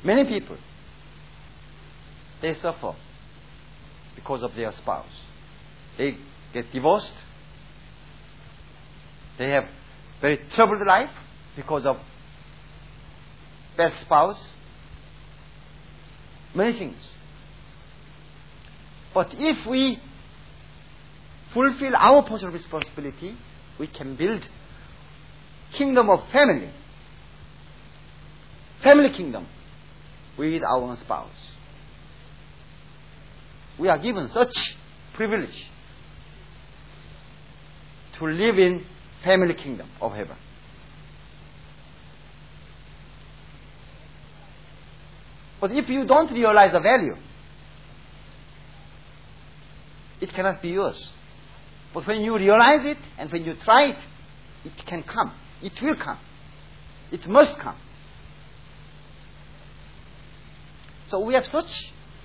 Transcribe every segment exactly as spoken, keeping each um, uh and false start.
Many people, they suffer because of their spouse. They get divorced. They have very troubled life because of bad spouse. Many things. But if we fulfill our portion of responsibility, we can build kingdom of family. Family kingdom with our own spouse. We are given such privilege to live in family kingdom of heaven. But if you don't realize the value, it cannot be yours. But when you realize it and when you try it, it can come. It will come. It must come. So we have such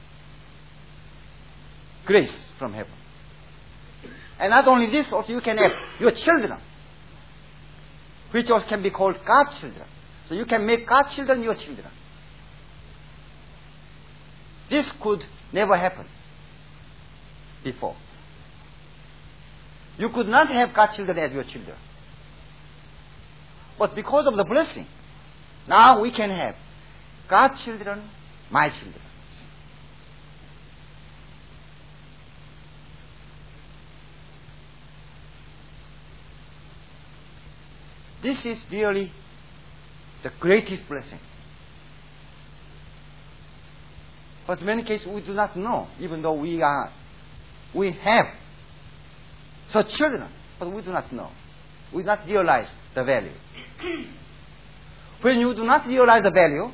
grace from heaven. And not only this, also you can have your children, which also can be called God's children. So you can make God's children your children. This could never happen before. You could not have God's children as your children. But because of the blessing, now we can have God's children, my children. This is really the greatest blessing. But in many cases we do not know, even though we are, we have such children, but we do not know. We do not realize the value. When you do not realize the value,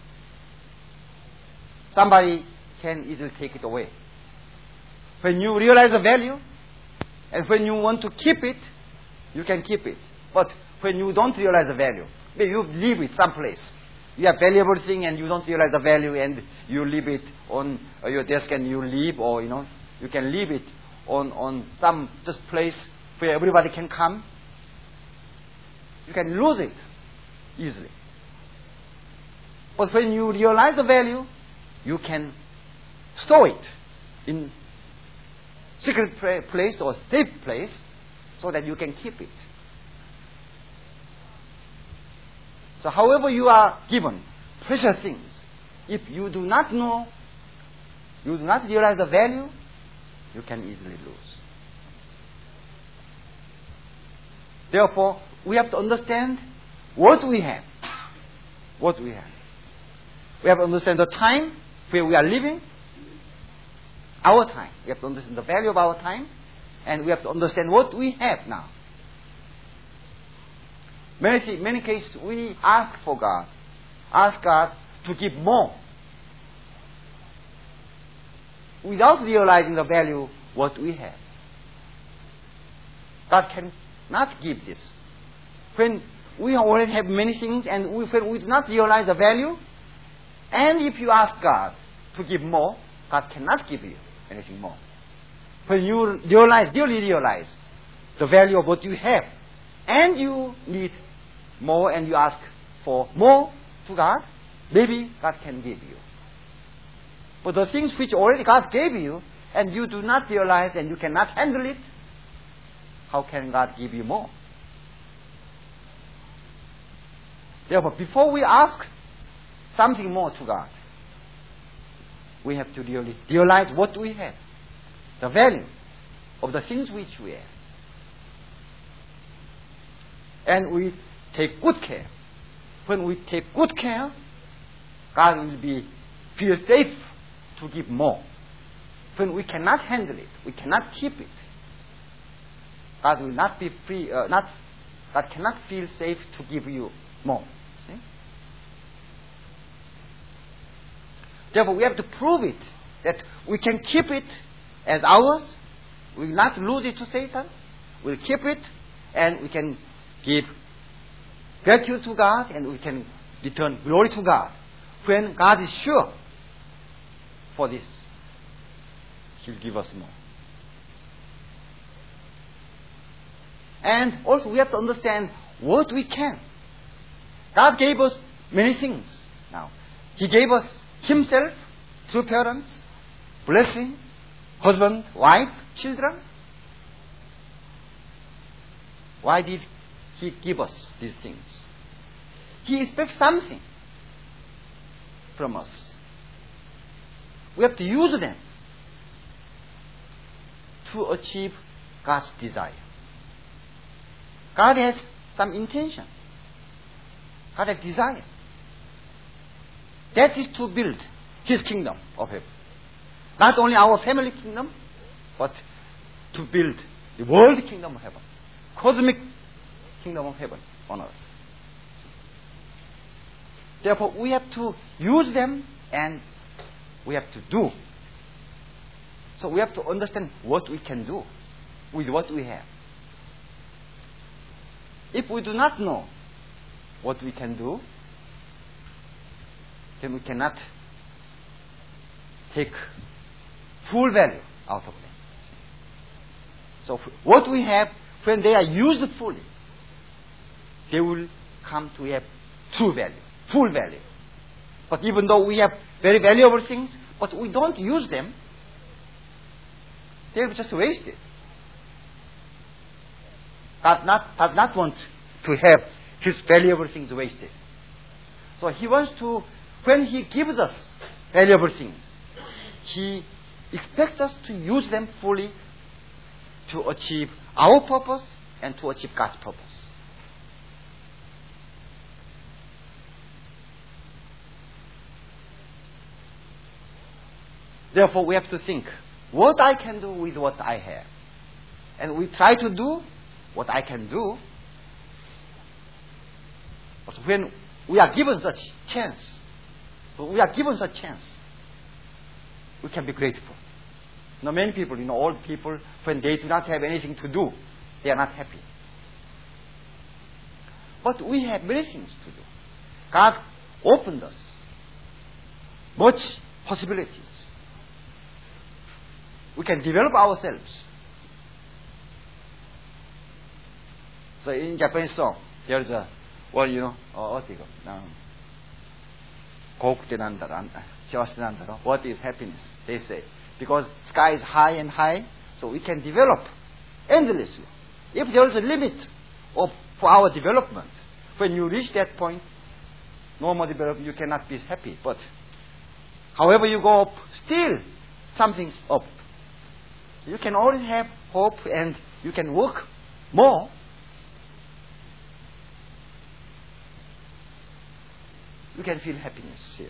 somebody can easily take it away. When you realize the value, and when you want to keep it, you can keep it. But when you don't realize the value, maybe you leave it someplace. You have valuable thing and you don't realize the value, and you leave it on your desk and you leave, or you know, you can leave it on, on some just place where everybody can come. You can lose it easily. But when you realize the value, you can store it in secret place or safe place so that you can keep it. So however you are given precious things, if you do not know, you do not realize the value, you can easily lose. Therefore, we have to understand what we have. What we have. We have to understand the time where we are living, our time. We have to understand the value of our time, and we have to understand what we have now. Many, many cases we ask for God, ask God to give more, without realizing the value what we have. God cannot give this. When we already have many things and we, when we do not realize the value, and if you ask God to give more, God cannot give you anything more. When you realize, really realize the value of what you have, and you need more and you ask for more to God, maybe God can give you. But the things which already God gave you and you do not realize and you cannot handle it, how can God give you more? Therefore, before we ask something more to God, we have to really realize what we have, the value of the things which we have. And we take good care. When we take good care, God will be feel safe to give more. When we cannot handle it, we cannot keep it, God will not be free. Uh, not God cannot feel safe to give you more. See? Therefore, we have to prove it that we can keep it as ours. We will not lose it to Satan. We'll keep it, and we can give gratitude to God, and we can return glory to God. When God is sure for this, He'll give us more. And also we have to understand what we can. God gave us many things. Now, He gave us Himself through parents, blessing, husband, wife, children. Why did He give us these things? He expects something from us. We have to use them to achieve God's desire. God has some intention. God has desire. That is to build His kingdom of heaven. Not only our family kingdom, but to build the world kingdom of heaven. Cosmic kingdom of heaven on earth. Therefore, we have to use them and we have to do. So we have to understand what we can do with what we have. If we do not know what we can do, then we cannot take full value out of them. So what we have, when they are used fully, they will come to have true value, full value. But even though we have very valuable things, but we don't use them, they're just wasted. God not, does not want to have His valuable things wasted. So He wants to, when He gives us valuable things, He expects us to use them fully to achieve our purpose and to achieve God's purpose. Therefore, we have to think what I can do with what I have. And we try to do what I can do. But when we are given such chance, we are given such chance, we can be grateful. Now, many people, you know, old people, when they do not have anything to do, they are not happy. But we have many things to do. God opened us much possibilities. We can develop ourselves. So in Japanese song, there's a, well, you know, uh, what do you go? Um, 고국대 난다라, 시와시대 난다라. What is happiness? They say. Because sky is high and high, so we can develop endlessly. If there is a limit of, for our development, when you reach that point, no more development, you cannot be happy. But however you go up, still something's up. So you can always have hope and you can work more. You can feel happiness here.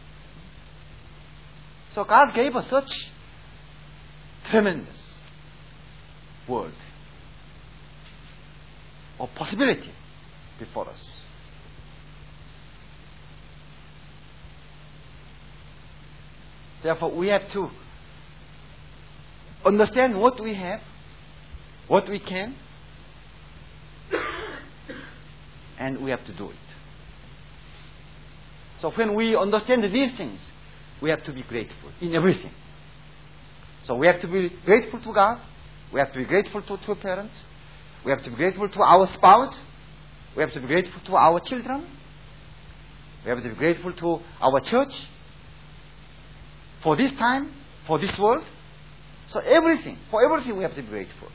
So God gave us such tremendous world of possibility before us. Therefore, we have to understand what we have, what we can, and we have to do it. So when we understand these things, we have to be grateful in everything. So we have to be grateful to God. We have to be grateful to, to parents. We have to be grateful to our spouse. We have to be grateful to our children. We have to be grateful to our church. For this time, for this world. So everything, for everything we have to be grateful.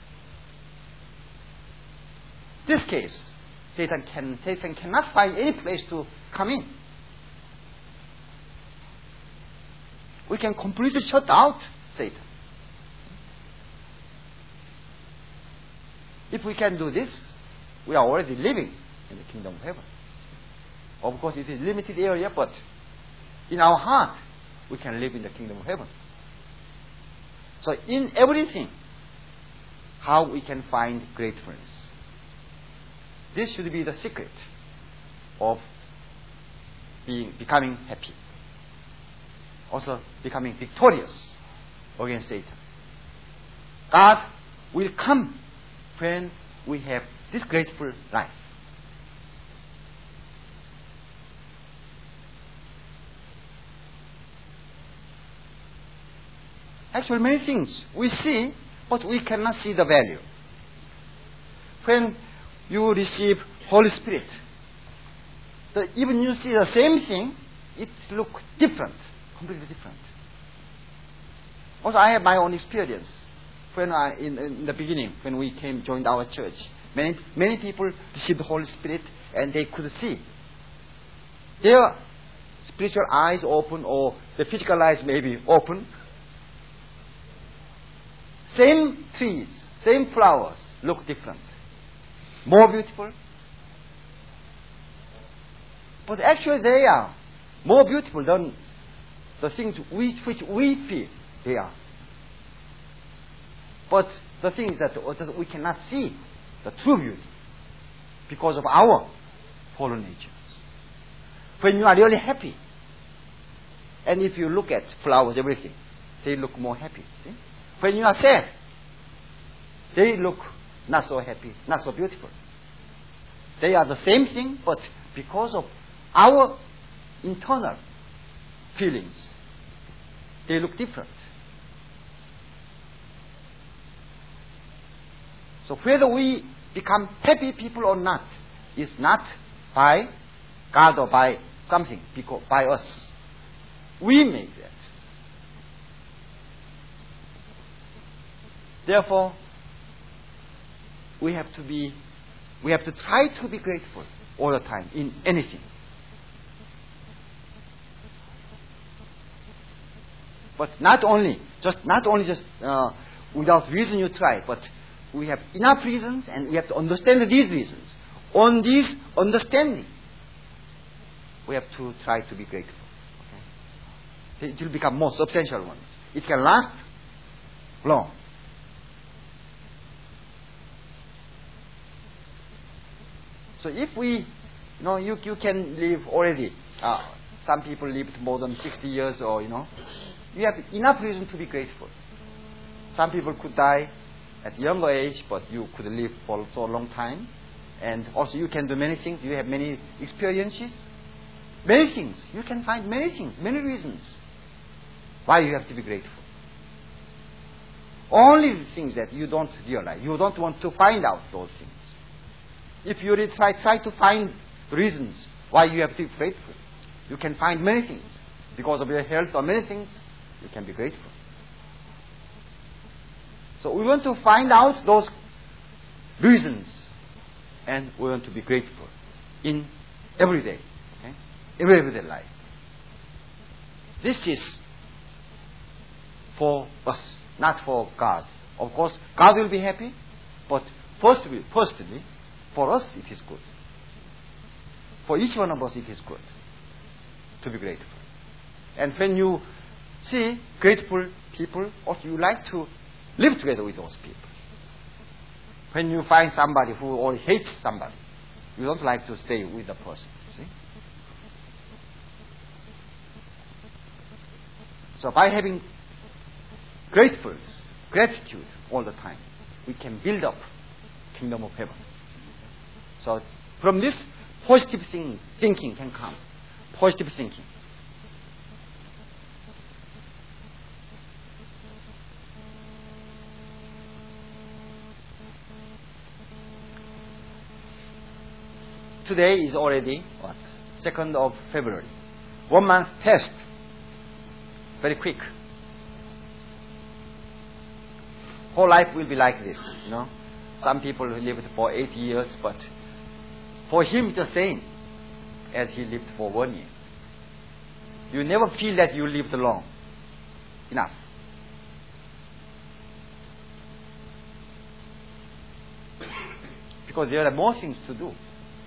This case, Satan can Satan cannot find any place to come in. We can completely shut out Satan. If we can do this, we are already living in the kingdom of heaven. Of course, it is a limited area, but in our heart, we can live in the kingdom of heaven. So in everything, how we can find gratefulness. This should be the secret of being becoming happy. Also becoming victorious against Satan. God will come when we have this grateful life. Actually, many things we see, but we cannot see the value. When you receive Holy Spirit, the, even you see the same thing it looks different, completely different. Also, I have my own experience. When I, in, in the beginning, when we came, joined our church, many, many people received the Holy Spirit and they could see. Their spiritual eyes open, or the physical eyes may be open. Same trees, same flowers look different. More beautiful. But actually they are more beautiful than the things which, which we feel they are. But the thing is that, that we cannot see the true beauty because of our fallen natures. When you are really happy, and if you look at flowers, everything, they look more happy. See? When you are sad, they look not so happy, not so beautiful. They are the same thing, but because of our internal feelings, they look different. So whether we become happy people or not is not by God or by something, because by us. We make that. Therefore, we have to be, we have to try to be grateful all the time in anything. But not only, just not only just uh, without reason you try, but we have enough reasons, and we have to understand these reasons. On this understanding, we have to try to be grateful. Okay? It will become more substantial ones. It can last long. So if we, you know, you you can live already. Uh, some people lived more than sixty years, or you know, you have enough reason to be grateful. Some people could die at a younger age, but you could live for so long time. And also you can do many things. You have many experiences. Many things. You can find many things, many reasons why you have to be grateful. Only the things that you don't realize. You don't want to find out those things. If you really try, try to find reasons why you have to be grateful, you can find many things. Because of your health or many things, you can be grateful. So we want to find out those reasons, and we want to be grateful in every day, okay? In everyday life. This is for us, not for God. Of course, God will be happy, but firstly, firstly, for us it is good. For each one of us it is good to be grateful. And when you see grateful people, also you like to live together with those people. When you find somebody who always hates somebody, you don't like to stay with the person. See? So by having gratefulness, gratitude all the time, we can build up kingdom of heaven. So from this, positive thing, thinking can come. Positive thinking. Today is already what? second of February. One month passed. Very quick. Whole life will be like this, you know. Some people lived for eighty years, but for him it's the same as he lived for one year. You never feel that you lived long enough. Because there are more things to do.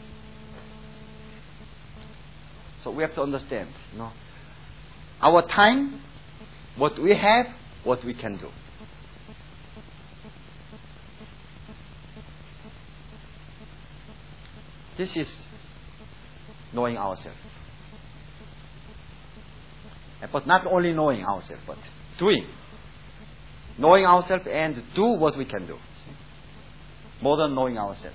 So we have to understand, you know, our time, what we have, what we can do. This is knowing ourselves. But not only knowing ourselves, but doing. Knowing ourselves and do what we can do. See? More than knowing ourselves.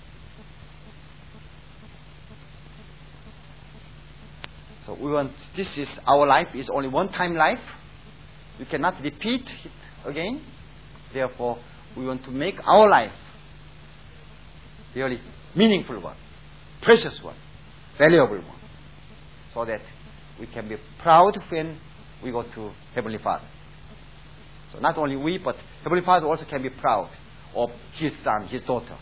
So we want, this is, our life is only one time life. You cannot repeat it again. Therefore, we want to make our life really meaningful one, precious one, valuable one, so that we can be proud when we go to Heavenly Father. So not only we, but Heavenly Father also can be proud of His son, His daughter.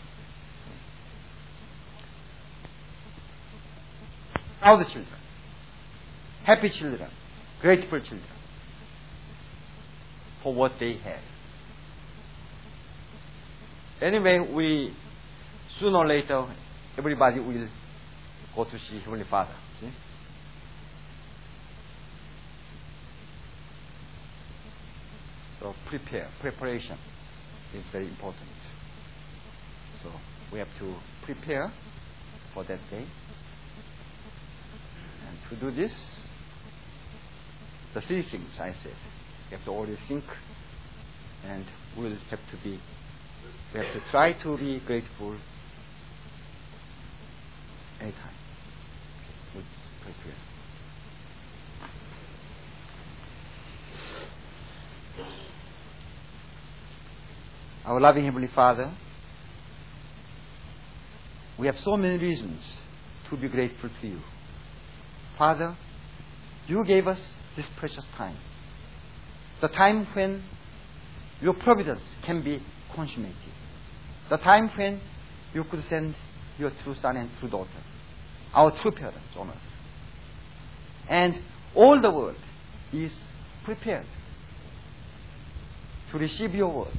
Proud children, happy children, grateful children for what they have. Anyway, we sooner or later, everybody will go to see Heavenly Father. See? So prepare, preparation is very important. So we have to prepare for that day. And to do this, the three things I said, you have to always think, and we'll have to be, we have to try to be grateful anytime. We'll pray together. Our loving Heavenly Father, we have so many reasons to be grateful to you. Father, you gave us this precious time. The time when your providence can be consummated. The time when you could send your true son and true daughter, our true parents on earth. And all the world is prepared to receive your words.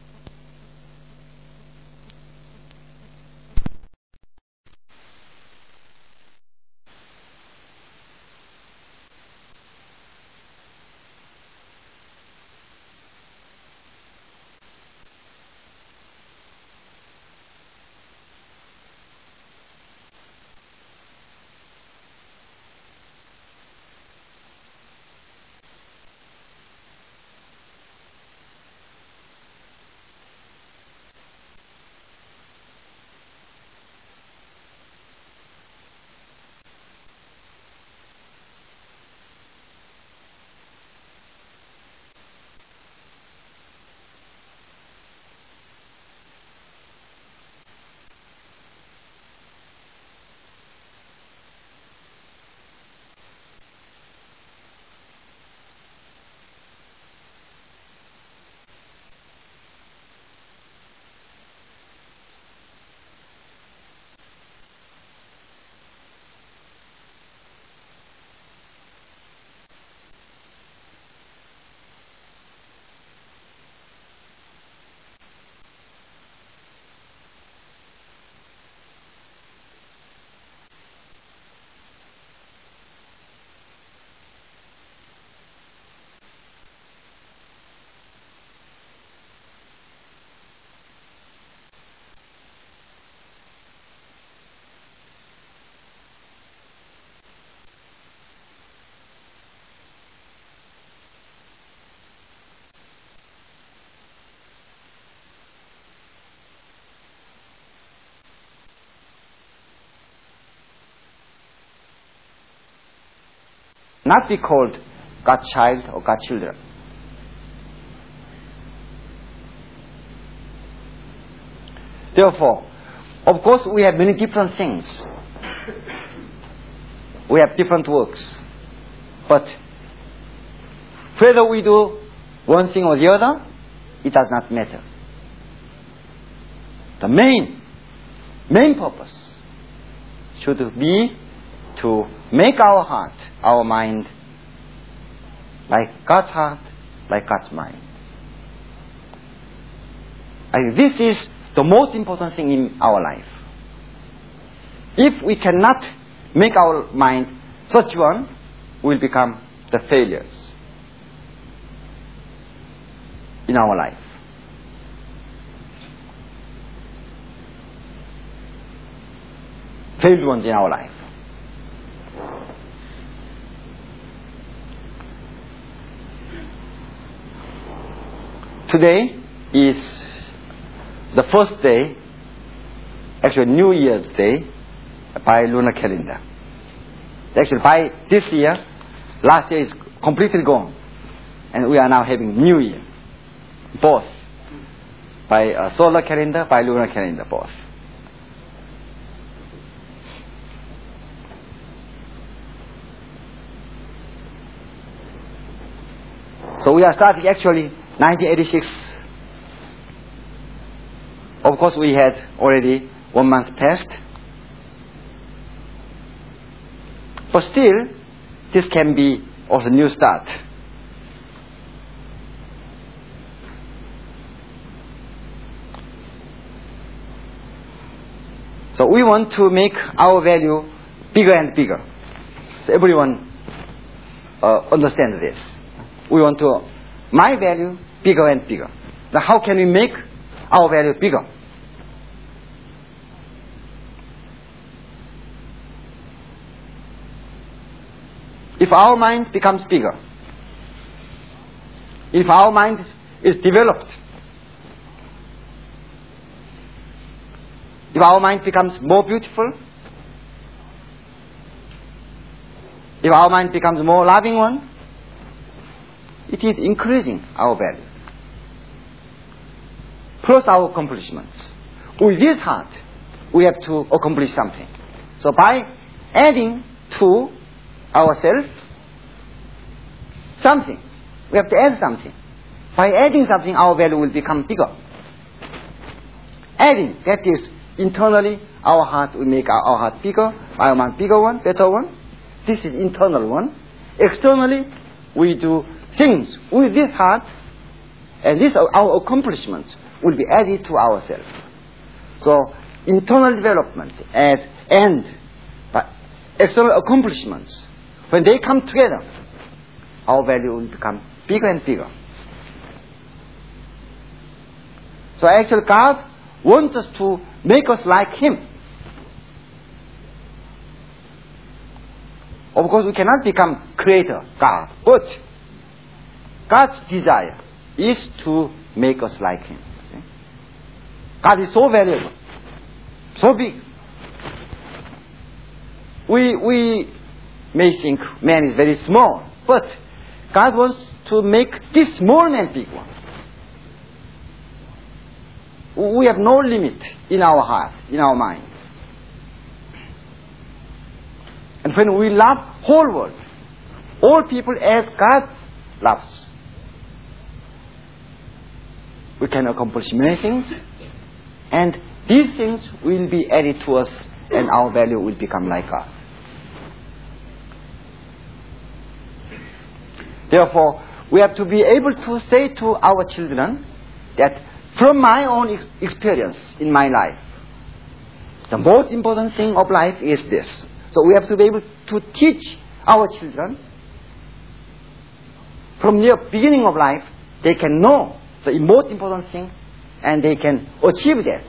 Not be called God's child or God's children. Therefore, of course, we have many different things. We have different works. But whether we do one thing or the other, it does not matter. The main, main purpose should be to make our heart, our mind, like God's heart, like God's mind. And this is the most important thing in our life. If we cannot make our mind such one, we will become the failures in our life. Failed ones in our life. Today is the first day, actually New Year's Day, by lunar calendar. Actually, by this year, last year is completely gone, and we are now having New Year, both by uh, solar calendar, by lunar calendar, both. So we are starting actually nineteen eighty-six. Of course, we had already one month passed. But still, this can be also a new start. So we want to make our value bigger and bigger. So everyone uh, understands this. We want to, my value, bigger and bigger. Now how can we make our value bigger? If our mind becomes bigger, if our mind is developed, if our mind becomes more beautiful, if our mind becomes more loving one, it is increasing our value. Plus our accomplishments. With this heart, we have to accomplish something. So by adding to ourselves something, we have to add something. By adding something, our value will become bigger. Adding, that is, internally, our heart will make our, our heart bigger, our mind bigger one, better one. This is internal one. Externally, we do things with this heart, and this our accomplishments will be added to ourselves. So internal development as and but external accomplishments, when they come together, our value will become bigger and bigger. So actually God wants us to make us like Him. Of course we cannot become creator, God, but God's desire is to make us like Him. See? God is so valuable, so big. We, we may think man is very small, but God wants to make this small man big one. We have no limit in our heart, in our mind. And when we love whole world, all people as God loves, we can accomplish many things, and these things will be added to us, and our value will become like God. Therefore, we have to be able to say to our children that from my own ex- experience in my life, the most important thing of life is this. So we have to be able to teach our children from the beginning of life, they can know the most important thing and they can achieve that.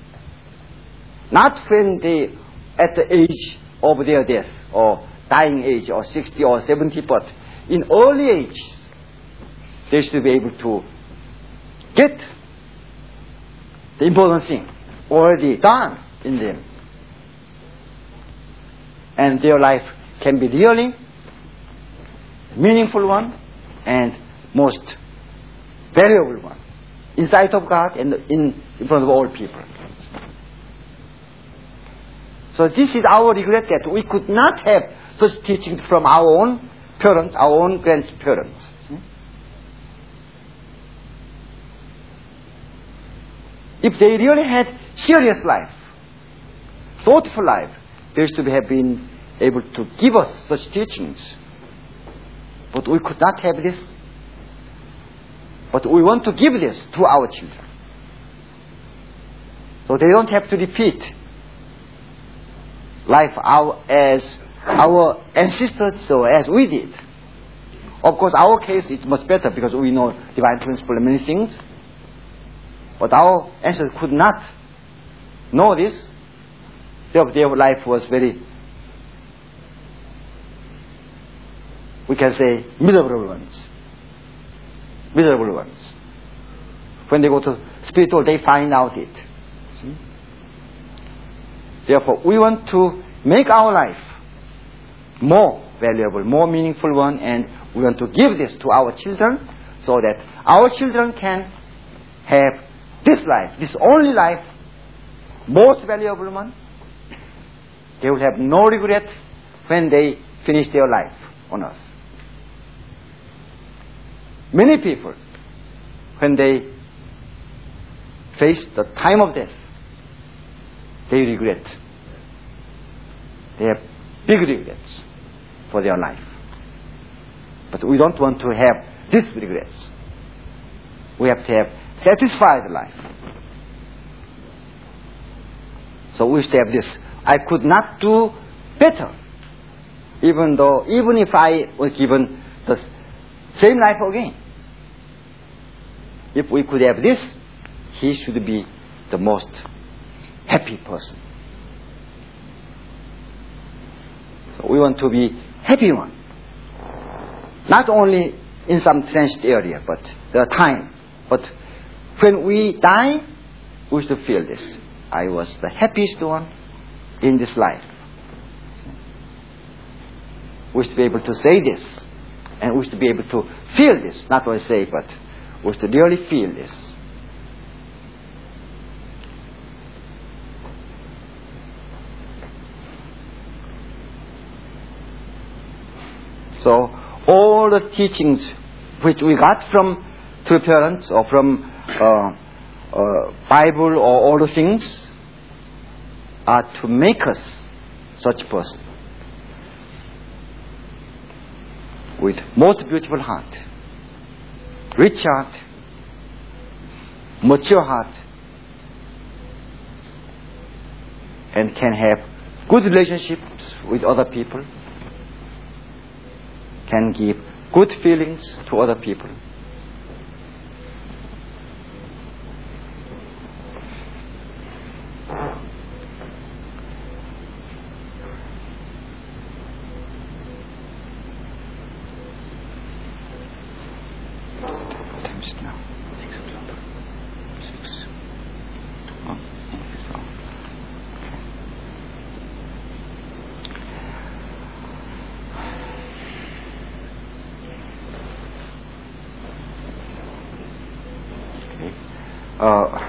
Not when they at the age of their death or dying age or sixty or seventy, but in early age they should be able to get the important thing already done in them. And their life can be really meaningful one and most valuable one in sight of God and in, in front of all people. So this is our regret that we could not have such teachings from our own parents, our own grandparents. If they really had serious life, thoughtful life, they should have been able to give us such teachings. But we could not have this. But we want to give this to our children. So they don't have to repeat life our, as our ancestors or as we did. Of course, our case is much better because we know divine principle and many things. But our ancestors could not know this. Their, their life was very, we can say, miserable ones. Miserable ones. When they go to spiritual, they find out it. See? Therefore, we want to make our life more valuable, more meaningful one, and we want to give this to our children so that our children can have this life, this only life, most valuable one. They will have no regret when they finish their life on earth. many people, when they face the time of death, they regret. They have big regrets for their life. But we don't want to have these regrets. We have to have satisfied life. So we should have this. I could not do better, even though, even if I was given the same life again. If we could have this, he should be the most happy person. So we want to be happy one. Not only in some transient area, but the time. But when we die, we should feel this. I was the happiest one in this life. We should be able to say this. And we should be able to feel this. Not only say, but we should really feel this. So, all the teachings which we got from true parents or from uh, uh, Bible or all the things are to make us such person with most beautiful heart, rich heart, mature heart, and can have good relationships with other people, can give good feelings to other people. What time is it now? Six o'clock. Six. Oh, Uh,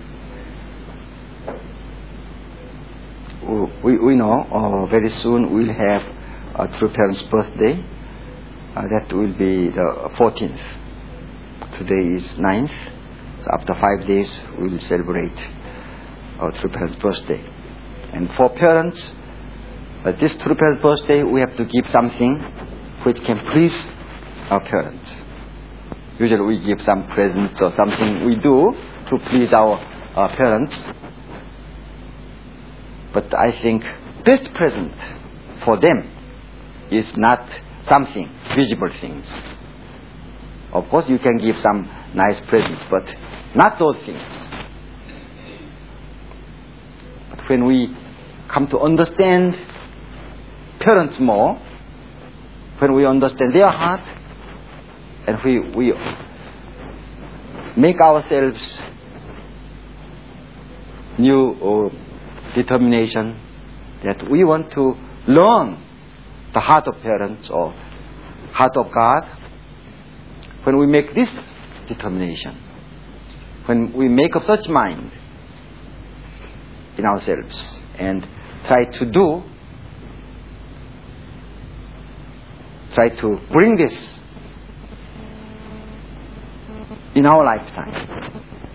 we, we know uh, very soon we'll have a true parent's birthday. Uh, that will be the fourteenth. Today is ninth. So after five days we'll celebrate our true parent's birthday. And for parents, uh, this true parent's birthday we have to give something which can please our parents. Usually we give some presents or something we do to please our uh, parents. But I think best present for them is not something, visible things. Of course you can give some nice presents, but not those things. But when we come to understand parents more, when we understand their heart, and we, we make ourselves new uh, determination that we want to learn the heart of parents or heart of God. When we make this determination, when we make up such mind in ourselves and try to do, try to bring this in our lifetime,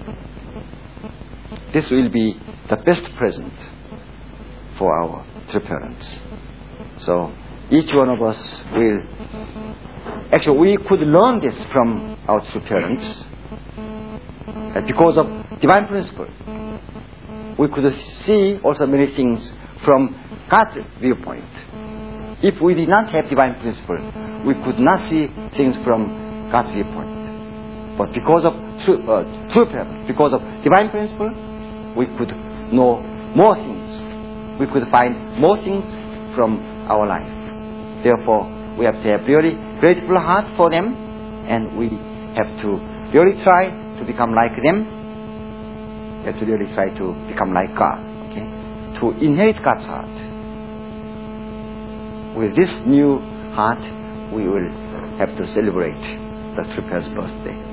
this will be the best present for our true parents. So each one of us will, actually we could learn this from our true parents uh, because of divine principle. We could see also many things from God's viewpoint. If we did not have divine principle, we could not see things from God's viewpoint. But because of true, uh, true parents, because of divine principle, we could know more things. We could find more things from our life. Therefore, we have to have really grateful heart for them, and we have to really try to become like them. We have to really try to become like God. Okay? To inherit God's heart. With this new heart, we will have to celebrate the true parents' birthday.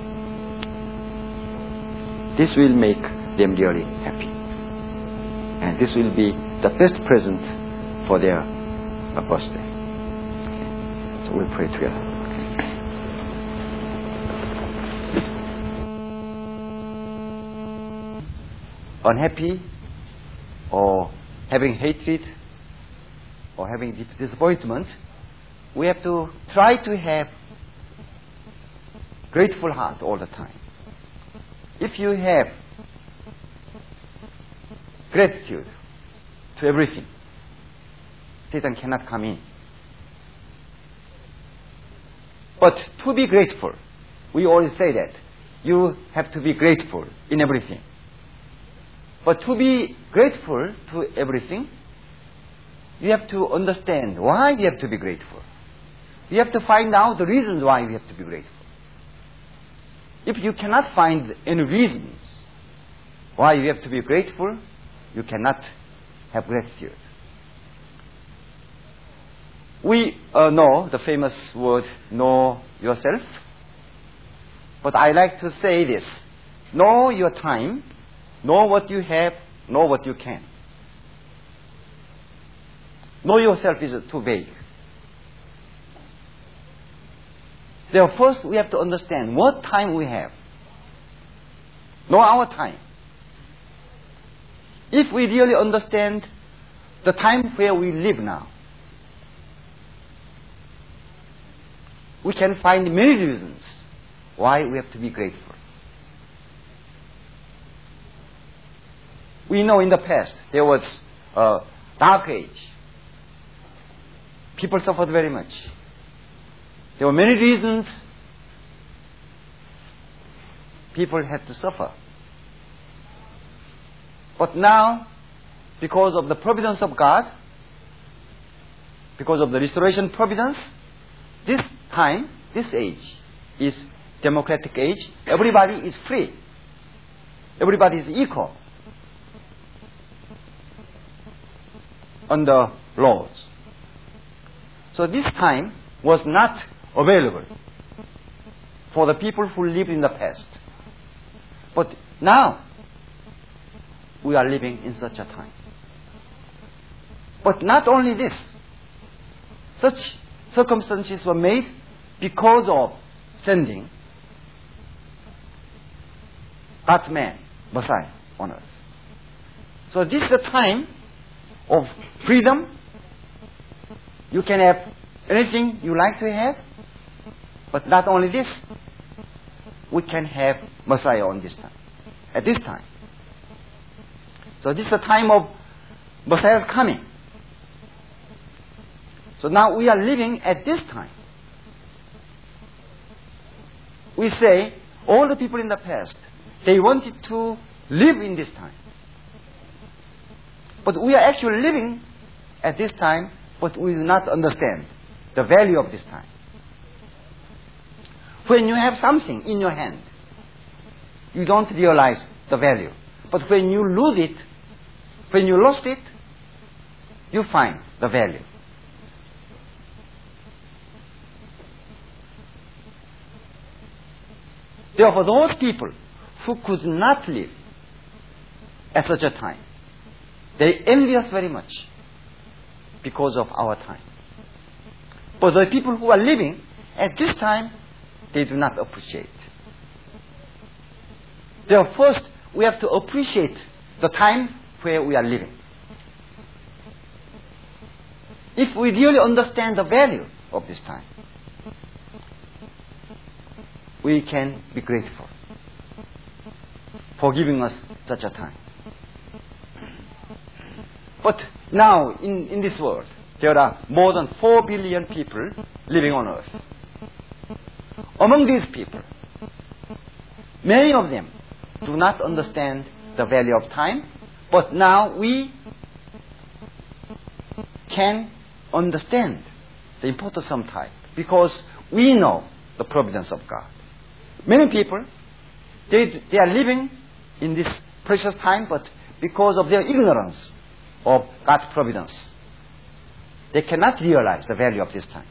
This will make them really happy. And this will be the best present for their uh, birthday. Okay. So we'll pray together. Okay. unhappy or having hatred or having deep disappointment, we have to try to have grateful heart all the time. If you have gratitude to everything, Satan cannot come in. But to be grateful, we always say that you have to be grateful in everything. But to be grateful to everything, you have to understand why we have to be grateful. You have to find out the reasons why we have to be grateful. If you cannot find any reasons why you have to be grateful, you cannot have gratitude. We uh, know the famous word, know yourself. But I like to say this. Know your time. Know what you have. Know what you can. Know yourself is too vague. Therefore, first we have to understand what time we have. Know our time. If we really understand the time where we live now, we can find many reasons why we have to be grateful. We know in the past there was a dark age. People suffered very much. There were many reasons people had to suffer. But now, because of the providence of God, because of the restoration providence, this time, this age is democratic age. Everybody is free. Everybody is equal under laws. So this time was not available for the people who lived in the past. But now, we are living in such a time. But not only this, such circumstances were made because of sending God's man, Messiah, on earth. So this is the time of freedom. You can have anything you like to have. But not only this, we can have Messiah on this time, at this time. So this is the time of Messiah's coming. So now we are living at this time. We say, all the people in the past, they wanted to live in this time. But we are actually living at this time, but we do not understand the value of this time. When you have something in your hand, you don't realize the value. But when you lose it, when you lost it, you find the value. Therefore, those people who could not live at such a time, they envy us very much because of our time. But the people who are living at this time, they do not appreciate. Therefore, first, we have to appreciate the time where we are living. If we really understand the value of this time, we can be grateful for giving us such a time. But now, in, in this world, there are more than four billion people living on earth. Among these people, many of them do not understand the value of time, but now we can understand the importance of time because we know the providence of God. Many people, they, they are living in this precious time, but because of their ignorance of God's providence, they cannot realize the value of this time.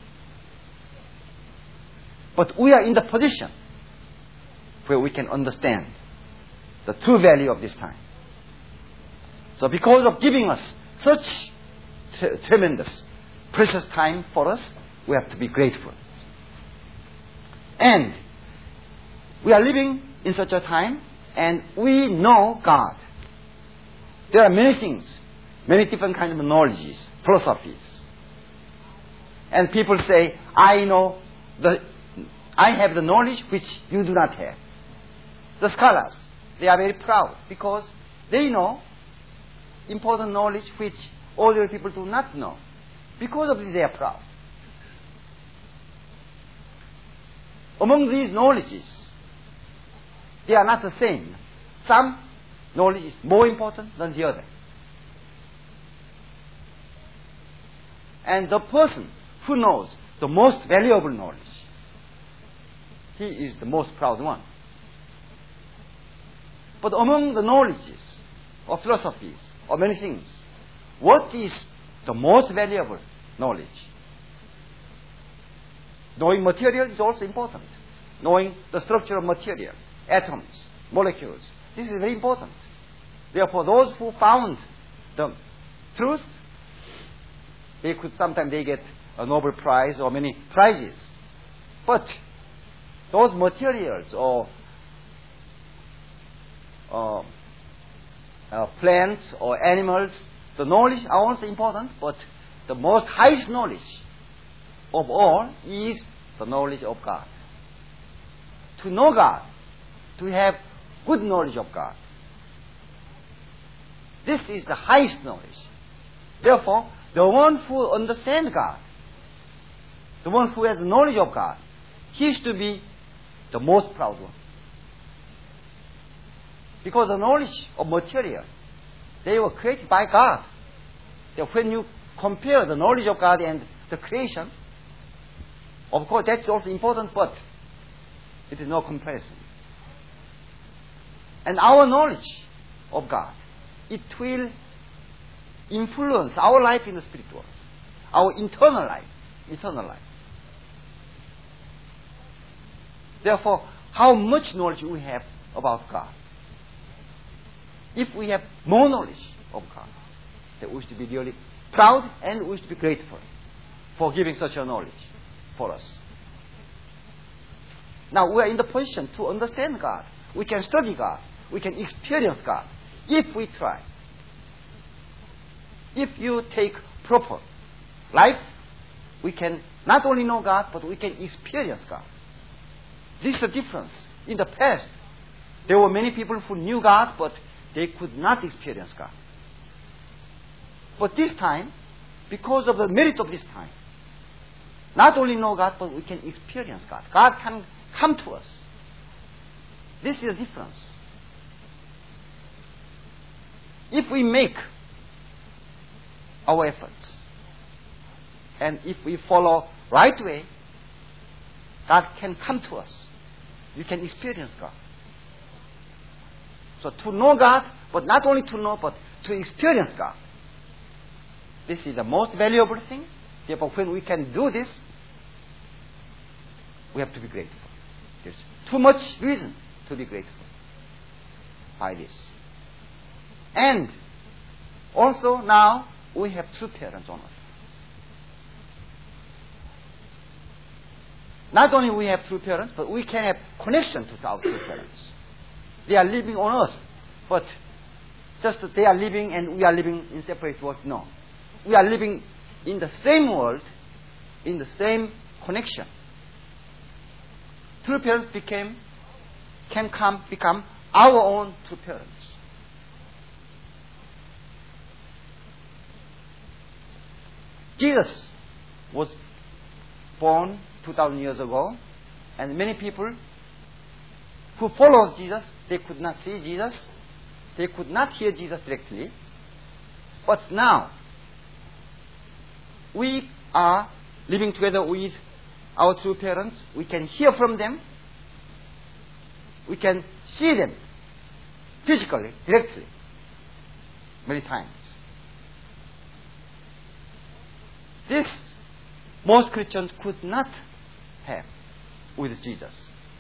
But we are in the position where we can understand the true value of this time. So because of giving us such t- tremendous, precious time for us, we have to be grateful. And we are living in such a time, and we know God. There are many things, many different kinds of knowledges, philosophies. And people say, I know, the, I have the knowledge which you do not have. The scholars, they are very proud because they know important knowledge which ordinary people do not know. Because of this, they are proud. Among these knowledges, they are not the same. Some knowledge is more important than the other. And the person who knows the most valuable knowledge, he is the most proud one. But among the knowledges or philosophies or many things, what is the most valuable knowledge? Knowing material is also important. Knowing the structure of material, atoms, molecules, this is very important. Therefore, those who found the truth, they could sometimes they get a Nobel Prize or many prizes. But those materials or uh, uh, plants or animals, the knowledge are also important, but the most highest knowledge of all is the knowledge of God. To know God, to have good knowledge of God. This is the highest knowledge. Therefore, the one who understands God, the one who has knowledge of God, he is to be the most proud one. Because the knowledge of material, they were created by God. So when you compare the knowledge of God and the creation, of course that's also important, but it is no comparison. And our knowledge of God, it will influence our life in the spiritual world, our internal life, eternal life. Therefore, how much knowledge we have about God. If we have more knowledge of God, then we should be really proud and we should be grateful for giving such a knowledge for us. Now we are in the position to understand God. We can study God. We can experience God if we try. If you take proper life, we can not only know God, but we can experience God. This is the difference. In the past, there were many people who knew God, but they could not experience God. But this time, because of the merit of this time, not only know God, but we can experience God. God can come to us. This is the difference. If we make our efforts, and if we follow right way, God can come to us. You can experience God. So to know God, but not only to know, but to experience God. This is the most valuable thing. Therefore, when we can do this, we have to be grateful. There's too much reason to be grateful by this. And also now we have two parents on us. Not only we have two parents, but we can have connection to our two parents. They are living on earth, but just they are living and we are living in separate worlds. No. We are living in the same world, in the same connection. True parents became, can come, become our own true parents. Jesus was born two thousand years ago, and many people who followed Jesus, they could not see Jesus, they could not hear Jesus directly. But now, we are living together with our true parents. We can hear from them. We can see them physically, directly, many times. This most Christians could not have with Jesus.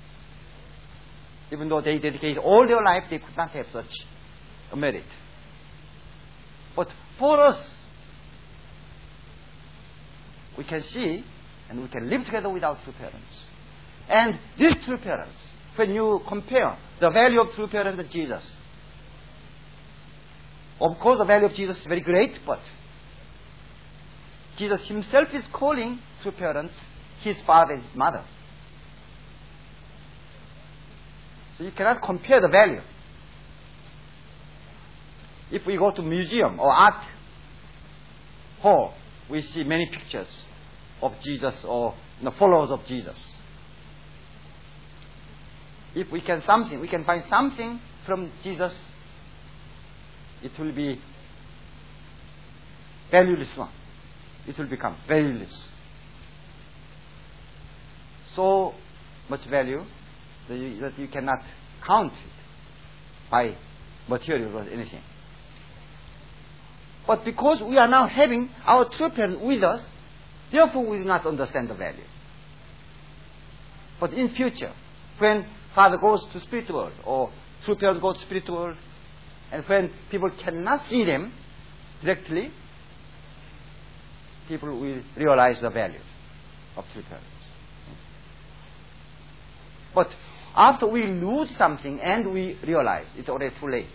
Even though they dedicated all their life, they could not have such a merit. But for us, we can see and we can live together with our true parents. And these true parents, when you compare the value of true parents and Jesus, Of course, the value of Jesus is very great, but Jesus himself is calling true parents his father and his mother. So you cannot compare the value. If we go to museum or art hall, we see many pictures of Jesus or the followers of Jesus. If we can something, we can find something from Jesus, it will be valueless one. It will become valueless. So much value that you, that you cannot count it by material or anything. But because we are now having our true parents with us, therefore we do not understand the value. But in future, when father goes to spirit world or true parents go to spirit world, and when people cannot see them directly, people will realize the value of true parents. But after we lose something and we realize it's already too late.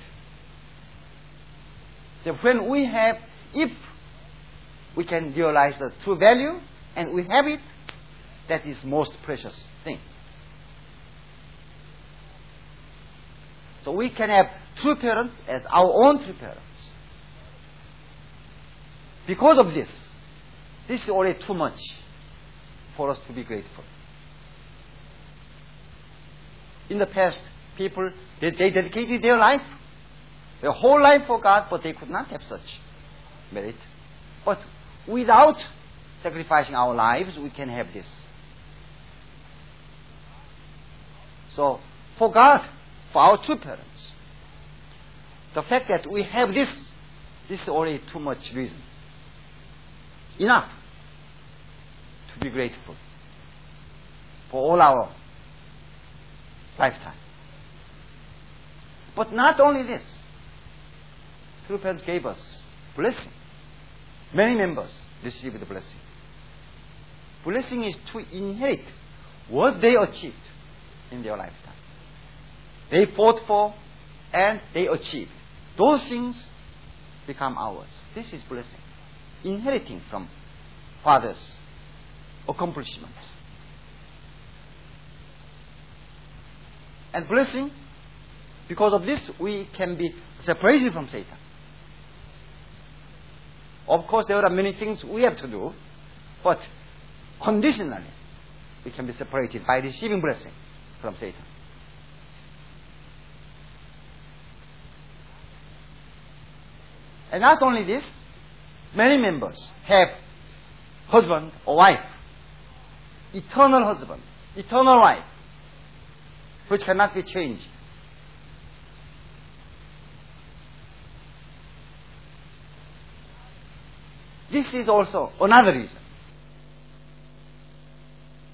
So when we have, if we can realize the true value and we have it, that is most precious thing. So we can have true parents as our own true parents. Because of this, this is already too much for us to be grateful. In the past, people, they, they dedicated their life, their whole life for God, but they could not have such merit. But without sacrificing our lives, we can have this. So, for God, for our true parents, the fact that we have this, this is already too much reason. Enough to be grateful for all our lifetime. But not only this, true parents gave us blessing. Many members received the blessing. Blessing is to inherit what they achieved in their lifetime. They fought for and they achieved. Those things become ours. This is blessing. Inheriting from father's accomplishments. And blessing, because of this, we can be separated from Satan. Of course, there are many things we have to do, but conditionally, we can be separated by receiving blessing from Satan. And not only this, many members have husband or wife, eternal husband, eternal wife, which cannot be changed. This is also another reason